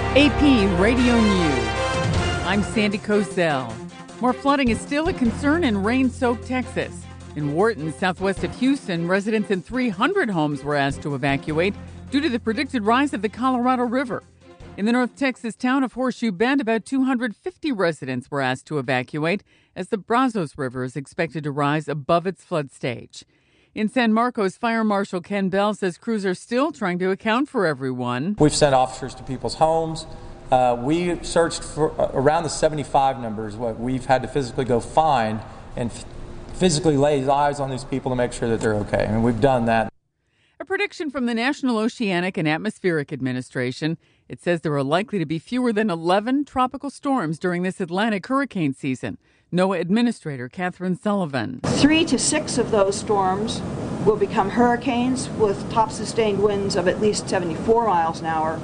AP Radio News. I'm Sandy Kozel. More flooding is still a concern in rain-soaked Texas. In Wharton, southwest of Houston, residents in 300 homes were asked to evacuate due to the predicted rise of the Colorado River. In the North Texas town of Horseshoe Bend, about 250 residents were asked to evacuate as the Brazos River is expected to rise above its flood stage. In San Marcos, Fire Marshal Ken Bell says crews are still trying to account for everyone. We've sent officers to people's homes. We searched for around the 75 numbers, what we've had to physically go find and physically lay eyes on these people to make sure that they're okay. And we've done that. A prediction from the National Oceanic and Atmospheric Administration. It says there are likely to be fewer than 11 tropical storms during this Atlantic hurricane season. NOAA Administrator Catherine Sullivan. 3 to 6 of those storms will become hurricanes with top sustained winds of at least 74 miles an hour.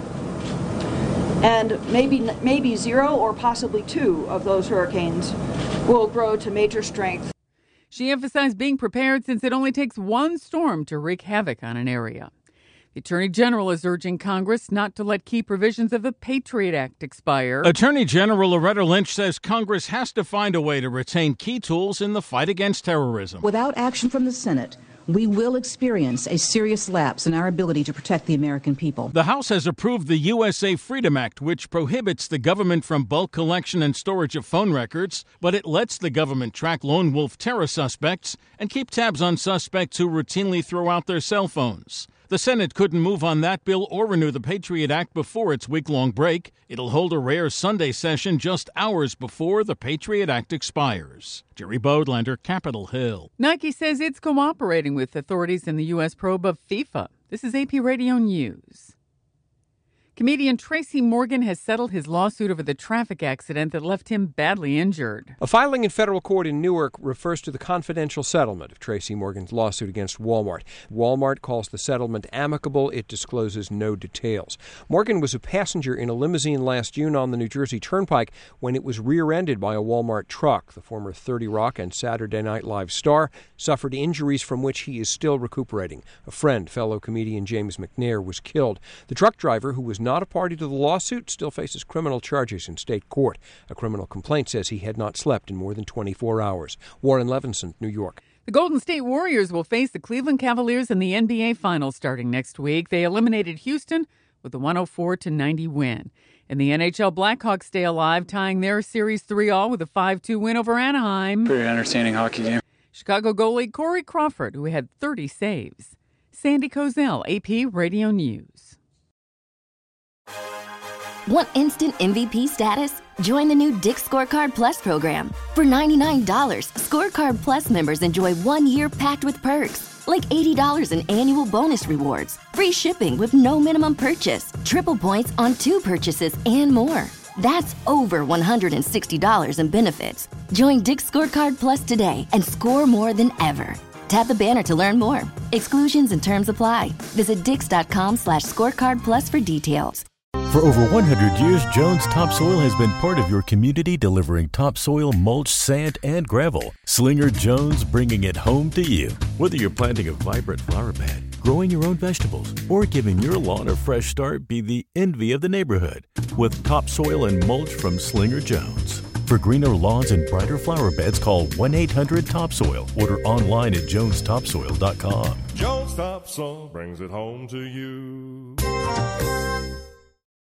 And maybe 0 or possibly 2 of those hurricanes will grow to major strength. She emphasized being prepared since it only takes one storm to wreak havoc on an area. The Attorney General is urging Congress not to let key provisions of the Patriot Act expire. Attorney General Loretta Lynch says Congress has to find a way to retain key tools in the fight against terrorism. Without action from the Senate, we will experience a serious lapse in our ability to protect the American people. The House has approved the USA Freedom Act, which prohibits the government from bulk collection and storage of phone records, but it lets the government track lone wolf terror suspects and keep tabs on suspects who routinely throw out their cell phones. The Senate couldn't move on that bill or renew the Patriot Act before its week-long break. It'll hold a rare Sunday session just hours before the Patriot Act expires. Jerry Bodlander, Capitol Hill. Nike says it's cooperating with authorities in the U.S. probe of FIFA. This is AP Radio News. Comedian Tracy Morgan has settled his lawsuit over the traffic accident that left him badly injured. A filing in federal court in Newark refers to the confidential settlement of Tracy Morgan's lawsuit against Walmart. Walmart calls the settlement amicable. It discloses no details. Morgan was a passenger in a limousine last June on the New Jersey Turnpike when it was rear-ended by a Walmart truck. The former 30 Rock and Saturday Night Live star suffered injuries from which he is still recuperating. A friend, fellow comedian James McNair, was killed. The truck driver, who was not a party to the lawsuit, still faces criminal charges in state court. A criminal complaint says he had not slept in more than 24 hours. Warren Levinson, New York. The Golden State Warriors will face the Cleveland Cavaliers in the NBA Finals starting next week. They eliminated Houston with a 104-90 win. And the NHL Blackhawks stay alive, tying their Series 3-all with a 5-2 win over Anaheim. Pretty entertaining hockey game. Chicago goalie Corey Crawford, who had 30 saves. Sandy Kozel, AP Radio News. Want instant MVP status? Join the new Dick's Scorecard Plus program. For $99, Scorecard Plus members enjoy 1 year packed with perks, like $80 in annual bonus rewards, free shipping with no minimum purchase, triple points on 2 purchases, and more. That's over $160 in benefits. Join Dick's Scorecard Plus today and score more than ever. Tap the banner to learn more. Exclusions and terms apply. Visit dix.com/scorecardplus for details. For over 100 years, Jones Topsoil has been part of your community, delivering topsoil, mulch, sand, and gravel. Slinger Jones, bringing it home to you. Whether you're planting a vibrant flower bed, growing your own vegetables, or giving your lawn a fresh start, be the envy of the neighborhood with topsoil and mulch from Slinger Jones. For greener lawns and brighter flower beds, call 1-800-TOPSOIL. Order online at jonestopsoil.com. Jones Topsoil brings it home to you.